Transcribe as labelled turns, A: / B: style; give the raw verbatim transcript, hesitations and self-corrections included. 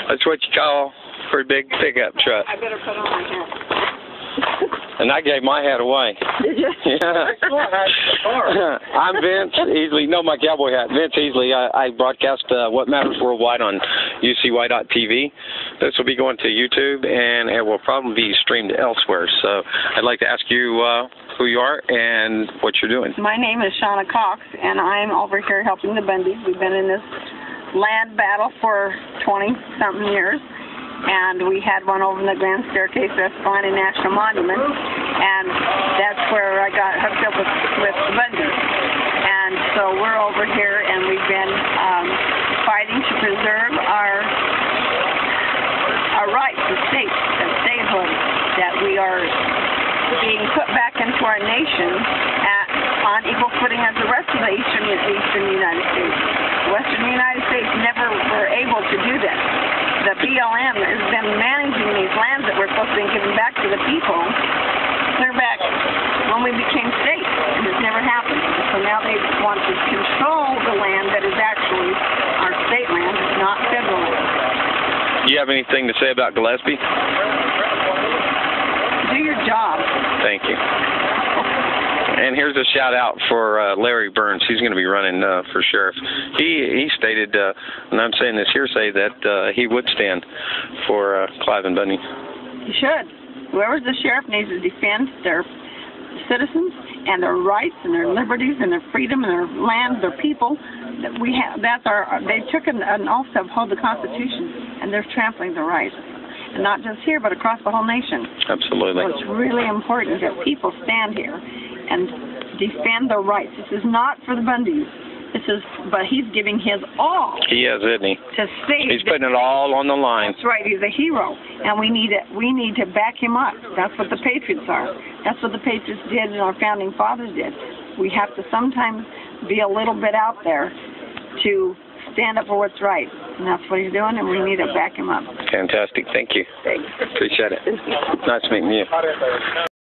A: That's what you call a pretty big pickup truck.
B: I better put on my hat.
A: And I gave my hat away.
B: Did you?
A: Yeah. I'm Vince Easley. No, my cowboy hat. Vince Easley. I, I broadcast uh, What Matters Worldwide on U C Y dot T V. This will be going to YouTube, and it will probably be streamed elsewhere. So I'd like to ask you uh, who you are and what you're doing.
B: My name is Shauna Cox, and I'm over here helping the Bundys. We've been in this land battle for twenty-something years. And we had one over in the Grand Staircase at Escalante National Monument, and that's where I got hooked up with, with the Bundys. And so we're over here, and we've been um, fighting to preserve our our rights, the state, the statehood, that we are being put back into our nation at, on equal footing as the rest of the eastern, eastern United States. The western United States never were able to do this. The B L M has been managing these lands that we're supposed to be giving back to the people clear back when we became states, and it's never happened. So now they want to control the land that is actually our state land, not federal land.
A: Do you have anything to say about Gillespie?
B: Do your job.
A: Thank you. And here's a shout out for uh, Larry Burns. He's going to be running uh, for sheriff. He he stated, uh, and I'm saying this hearsay, that uh, he would stand for uh, Clive and Bundy.
B: You should. Whoever's the sheriff needs to defend their citizens and their rights and their liberties and their freedom and their land, their people. That we have. That's our. They took an, an oath to uphold the Constitution, and they're trampling the rights. And not just here, but across the whole nation.
A: Absolutely.
B: So it's really important that people stand here and defend their rights. This is not for the Bundys. This is, but he's giving his all.
A: He is, isn't he?
B: To save.
A: He's putting it all on the line.
B: That's right. He's a hero, and we need it. We need to back him up. That's what the Patriots are. That's what the Patriots did, and our founding fathers did. We have to sometimes be a little bit out there to stand up for what's right, and that's what he's doing, and we need to back him up.
A: Fantastic. Thank you.
B: Thanks.
A: Appreciate it. Nice meeting you.